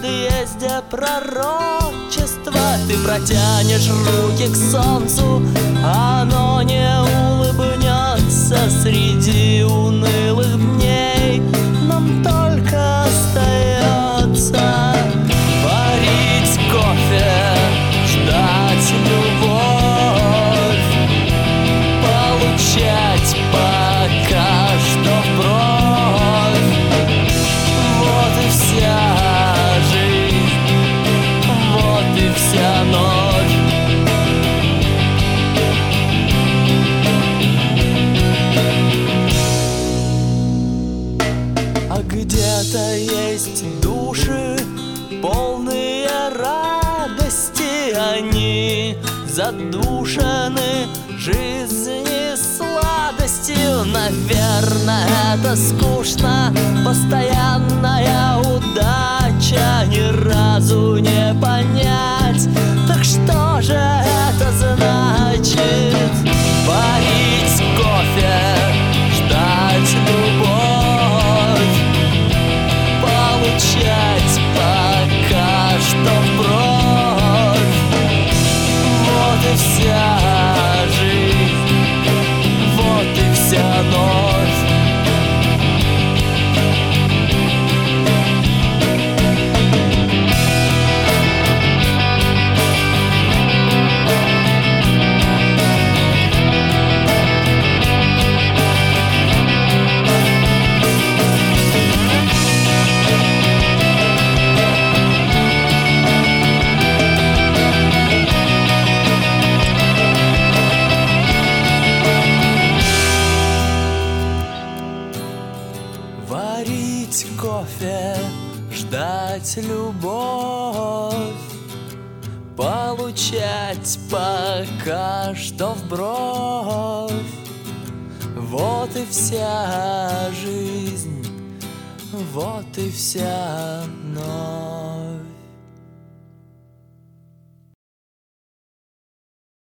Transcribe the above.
созвездия пророчества. Ты протянешь руки к солнцу, оно не улыбнется среди унылых дней. Нам только остается варить кофе, ждать любовь, получать пока что вброд. Вот и вся жизнь, вот и вся ночь. А где-то есть души, полные радости, они задушены жизни сладостью. Наверное, это скучно, постоянная удача, ни разу не понять. Так что же это значит? Варить кофе, ждать любовь, получать пока что вброд. Вот и вся жизнь, вот и вся ночь. Варить кофе, ждать любовь, получать пока что вброд. Вот и вся жизнь, вот и вся ночь.